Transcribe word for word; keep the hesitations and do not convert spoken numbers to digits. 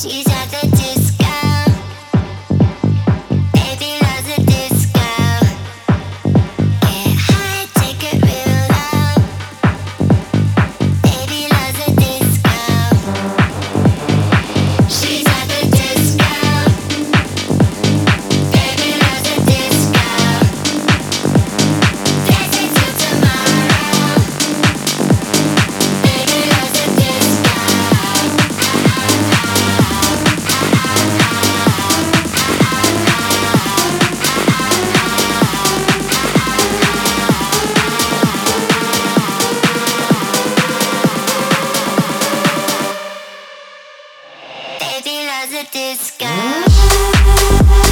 She's at the disco. Baby loves the disco. Get high, take it real low. Baby loves the disco. She's at the disco. Baby loves the disco. Dancing till tomorrow. Baby loves the disco. Baby loves the disco.